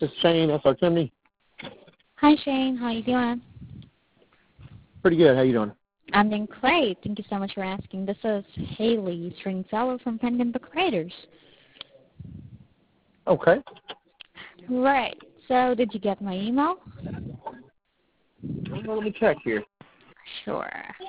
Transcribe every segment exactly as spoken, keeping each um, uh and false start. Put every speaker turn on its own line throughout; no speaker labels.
This is Shane, S R Chimney.
Hi, Shane. How you doing?
Pretty good. How you doing?
I'm doing great. Thank you so much for asking. This is Haley Stringfellow from Pendant Book Writers.
Okay.
Right. So did you get my email?
Well, let me check here.
Sure.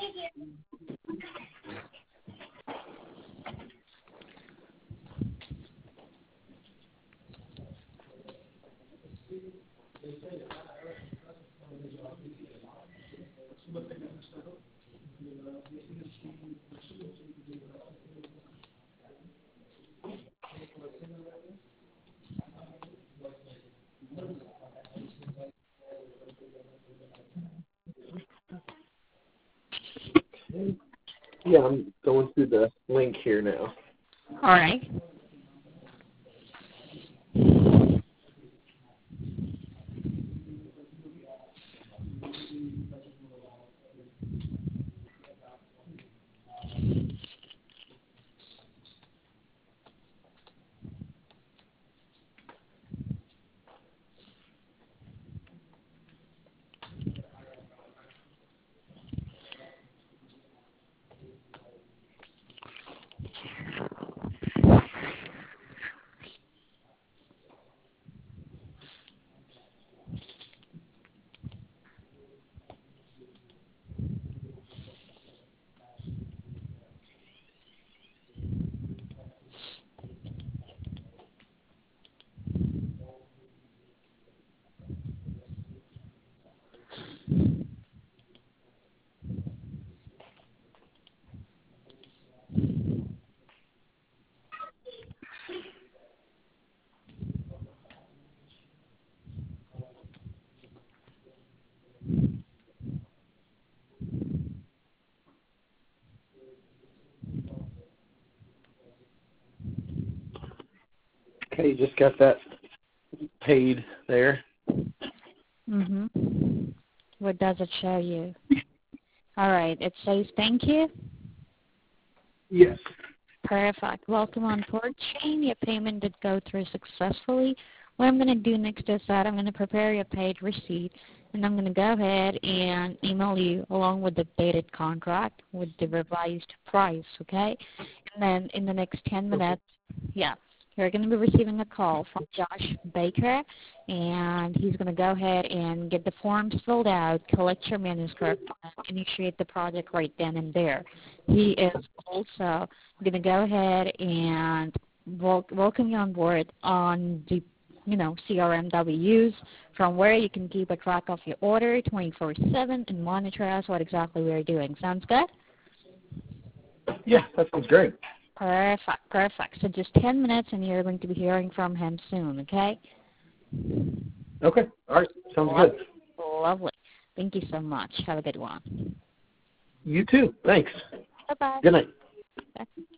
Yeah, I'm going through the link here now.
All right.
Okay, you just got that paid there.
Mm-hmm. What does it show you? All right. It says thank you.
Yes.
Perfect. Welcome on board, Shane. Your payment did go through successfully. What I'm going to do next is that I'm going to prepare your paid receipt, and I'm going to go ahead and email you along with the dated contract with the revised price, okay? And then in the next ten minutes, okay. yeah, you're going to be receiving a call from Josh Baker, and he's going to go ahead and get the forms filled out, collect your manuscript, and initiate the project right then and there. He is also going to go ahead and wel- welcome you on board on the you know, C R M that we use, from where you can keep a track of your order twenty-four seven and monitor us what exactly we're doing. Sounds good?
Yeah, that sounds great.
Perfect, perfect. So just ten minutes and you're going to be hearing from him soon, okay?
Okay, all right, sounds
Lovely.
good.
Lovely. Thank you so much. Have a good one.
You too. Thanks.
Bye-bye.
Good night.
Bye.